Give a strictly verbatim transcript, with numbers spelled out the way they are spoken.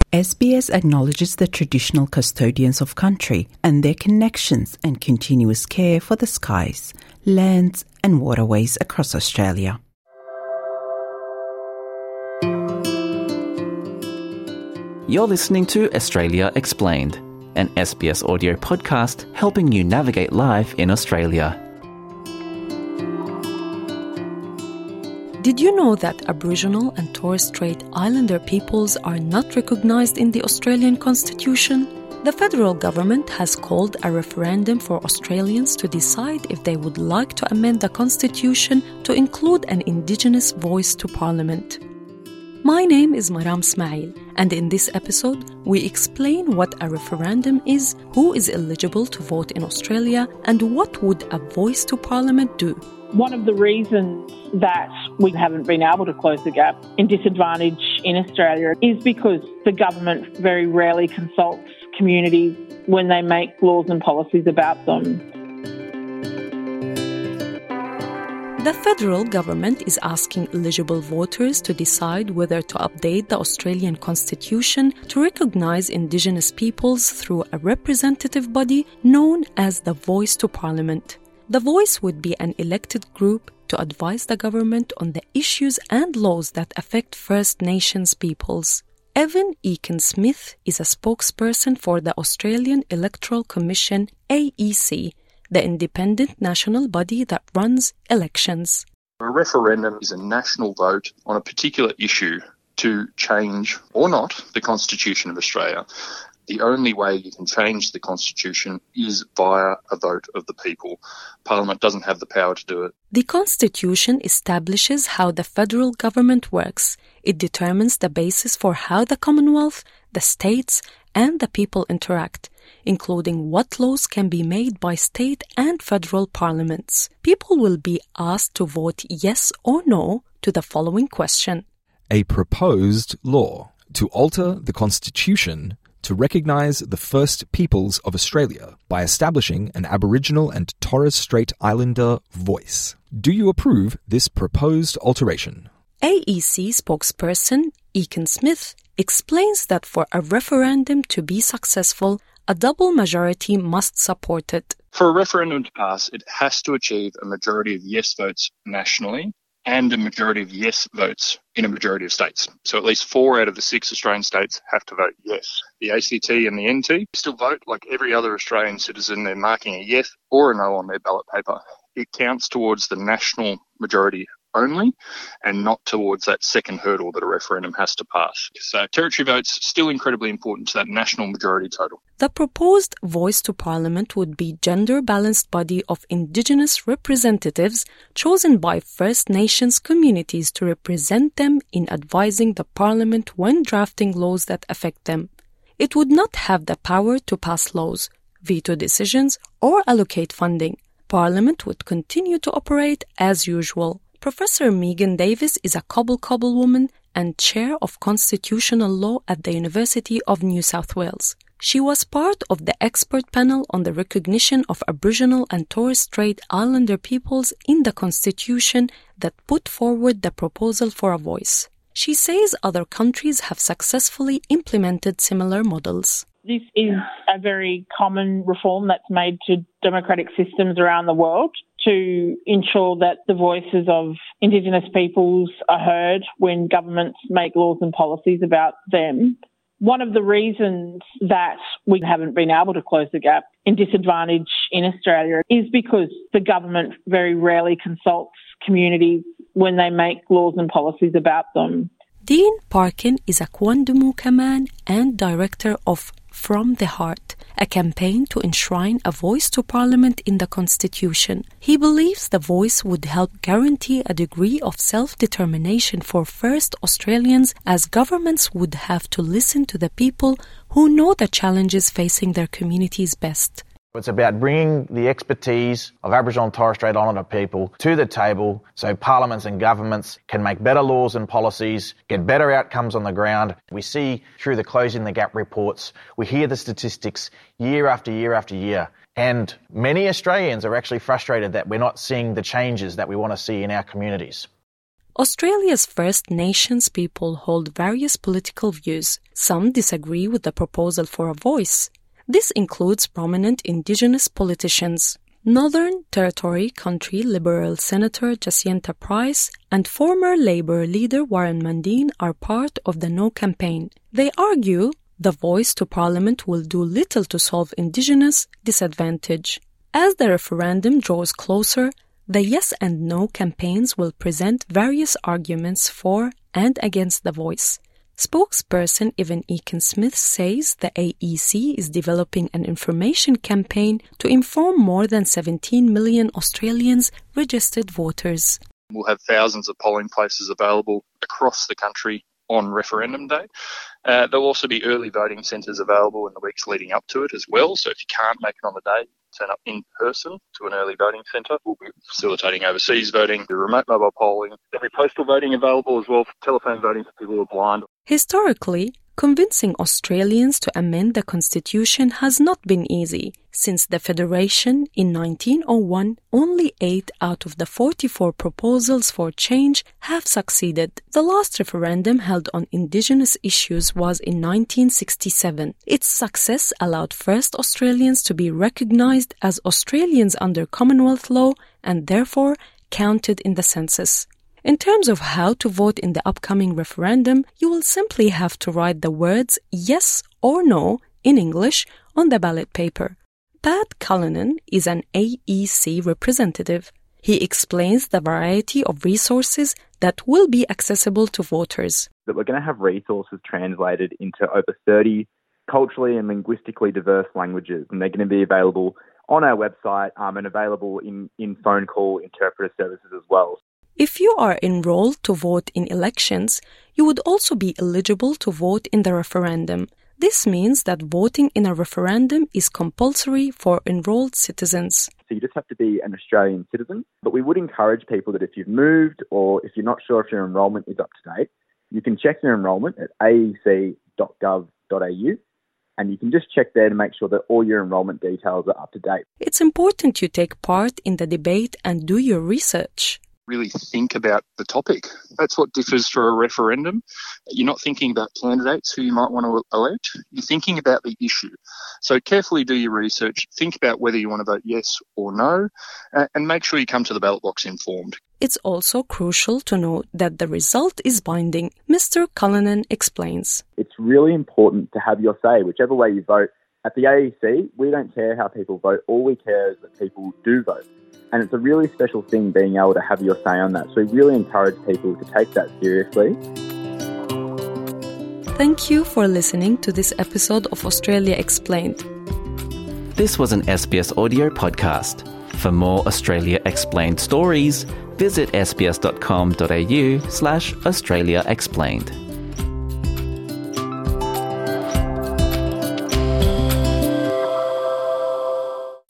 S B S acknowledges the traditional custodians of country and their connections and continuous care for the skies, lands and waterways across Australia. You're listening to Australia Explained, an S B S audio podcast helping you navigate life in Australia. Did you know that Aboriginal and Torres Strait Islander peoples are not recognised in the Australian Constitution? The federal government has called a referendum for Australians to decide if they would like to amend the Constitution to include an Indigenous voice to Parliament. My name is Maram Smail, and in this episode, we explain what a referendum is, who is eligible to vote in Australia, and what would a voice to Parliament do. One of the reasons that we haven't been able to close the gap in disadvantage in Australia is because the government very rarely consults communities when they make laws and policies about them. The federal government is asking eligible voters to decide whether to update the Australian Constitution to recognise Indigenous peoples through a representative body known as the Voice to Parliament. The Voice would be an elected group to advise the government on the issues and laws that affect First Nations peoples. Evan Eakin-Smith is a spokesperson for the Australian Electoral Commission, A E C, the independent national body that runs elections. A referendum is a national vote on a particular issue to change or not the Constitution of Australia. The only way you can change the Constitution is via a vote of the people. Parliament doesn't have the power to do it. The Constitution establishes how the federal government works. It determines the basis for how the Commonwealth, the states, and the people interact, including what laws can be made by state and federal parliaments. People will be asked to vote yes or no to the following question. A proposed law to alter the Constitution to recognise the First Peoples of Australia by establishing an Aboriginal and Torres Strait Islander voice. Do you approve this proposed alteration? A E C spokesperson Eakin-Smith explains that for a referendum to be successful, a double majority must support it. For a referendum to pass, it has to achieve a majority of yes votes nationally and a majority of yes votes in a majority of states. So at least four out of the six Australian states have to vote yes. The A C T and the N T still vote like every other Australian citizen. They're marking a yes or a no on their ballot paper. It counts towards the national majority only and not towards that second hurdle that a referendum has to pass. So territory votes still incredibly important to that national majority total. The proposed Voice to Parliament would be a gender-balanced body of Indigenous representatives chosen by First Nations communities to represent them in advising the Parliament when drafting laws that affect them. It would not have the power to pass laws, veto decisions, or allocate funding. Parliament would continue to operate as usual. Professor Megan Davis is a Cobble Cobble woman and Chair of Constitutional Law at the University of New South Wales. She was part of the expert panel on the recognition of Aboriginal and Torres Strait Islander peoples in the Constitution that put forward the proposal for a voice. She says other countries have successfully implemented similar models. This is a very common reform that's made to democratic systems around the world to ensure that the voices of Indigenous peoples are heard when governments make laws and policies about them. One of the reasons that we haven't been able to close the gap in disadvantage in Australia is because the government very rarely consults communities when they make laws and policies about them. Dean Parkin is a Kwandumu Kaman and director of From the Heart, a campaign to enshrine a voice to Parliament in the Constitution. He believes the voice would help guarantee a degree of self-determination for First Australians, as governments would have to listen to the people who know the challenges facing their communities best. It's about bringing the expertise of Aboriginal and Torres Strait Islander people to the table so parliaments and governments can make better laws and policies, get better outcomes on the ground. We see through the Closing the Gap reports, we hear the statistics year after year after year. And many Australians are actually frustrated that we're not seeing the changes that we want to see in our communities. Australia's First Nations people hold various political views. Some disagree with the proposal for a voice. This includes prominent Indigenous politicians. Northern Territory Country Liberal Senator Jacinta Price and former Labor leader Warren Mundine are part of the No campaign. They argue the voice to Parliament will do little to solve Indigenous disadvantage. As the referendum draws closer, the Yes and No campaigns will present various arguments for and against the voice. Spokesperson Evan Eakin-Smith says the A E C is developing an information campaign to inform more than seventeen million Australians registered voters. We'll have thousands of polling places available across the country on referendum day. Uh, there'll also be early voting centres available in the weeks leading up to it as well. So if you can't make it on the day, turn up in person to an early voting centre. We'll be facilitating overseas voting, the remote mobile polling. There'll be postal voting available as well, for telephone voting for people who are blind. Historically, convincing Australians to amend the Constitution has not been easy. Since the Federation in nineteen oh one, only eight out of the forty-four proposals for change have succeeded. The last referendum held on Indigenous issues was in nineteen sixty-seven. Its success allowed first Australians to be recognised as Australians under Commonwealth law and therefore counted in the census. In terms of how to vote in the upcoming referendum, you will simply have to write the words yes or no in English on the ballot paper. Pat Cullinan is an A E C representative. He explains the variety of resources that will be accessible to voters. That we're going to have resources translated into over thirty culturally and linguistically diverse languages, and they're going to be available on our website um, and available in, in phone call interpreter services as well. If you are enrolled to vote in elections, you would also be eligible to vote in the referendum. This means that voting in a referendum is compulsory for enrolled citizens. So you just have to be an Australian citizen. But we would encourage people that if you've moved or if you're not sure if your enrolment is up to date, you can check your enrolment at a e c dot gov dot a u and you can just check there to make sure that all your enrolment details are up to date. It's important you take part in the debate and do your research. Really think about the topic. That's what differs for a referendum. You're not thinking about candidates who you might want to elect. You're thinking about the issue. So carefully do your research. Think about whether you want to vote yes or no, and make sure you come to the ballot box informed. It's also crucial to note that the result is binding. Mister Cullinan explains. It's really important to have your say, whichever way you vote. At the A E C, we don't care how people vote. All we care is that people do vote. And it's a really special thing being able to have your say on that. So we really encourage people to take that seriously. Thank you for listening to this episode of Australia Explained. This was an S B S audio podcast. For more Australia Explained stories, visit sbs.com.au slash Australia Explained.